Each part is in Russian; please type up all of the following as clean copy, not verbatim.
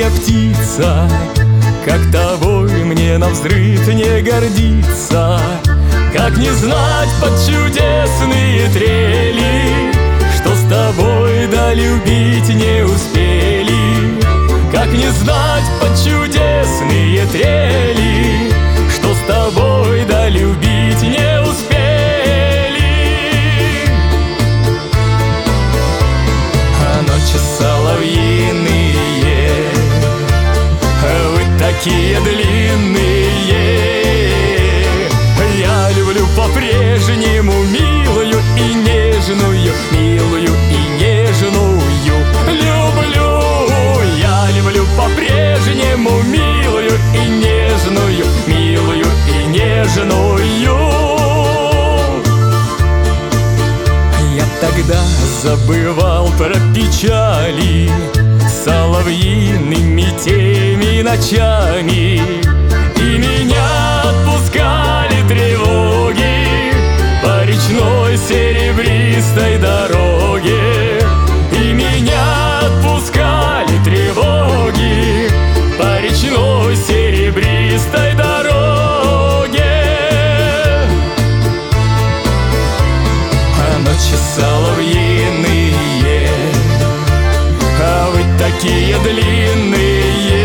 моя птица, как тобой мне навзрыд не гордиться. Как не знать под чудесные трели, что с тобой да любить не успели. Как не знать под чудесные трели, что с тобой да любить не успели. А ночи соловьиные, вы такие длинные. Я люблю по-прежнему милую и нежную, милую и нежную. Люблю, я люблю по-прежнему милую и нежную, милую и нежную. Я тогда забывал про печали соловьиными теми ночами, и меня отпускали тревоги по речной серебристой дороге. И меня отпускали тревоги по речной серебристой дороге. А ночи соловьиные, а вы такие длинные.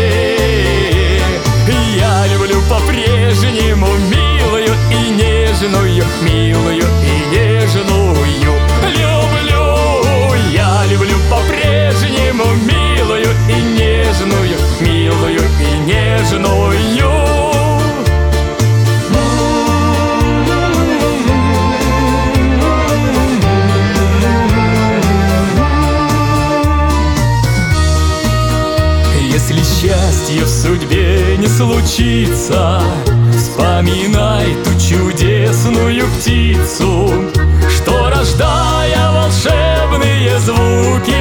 Я люблю по-прежнему милую и нежную, милую и нежную. Люблю, я люблю по-прежнему милую и нежную, милую и нежную. Если счастье в судьбе не случится, вспоминай ту чудесную птицу, что, рождая волшебные звуки,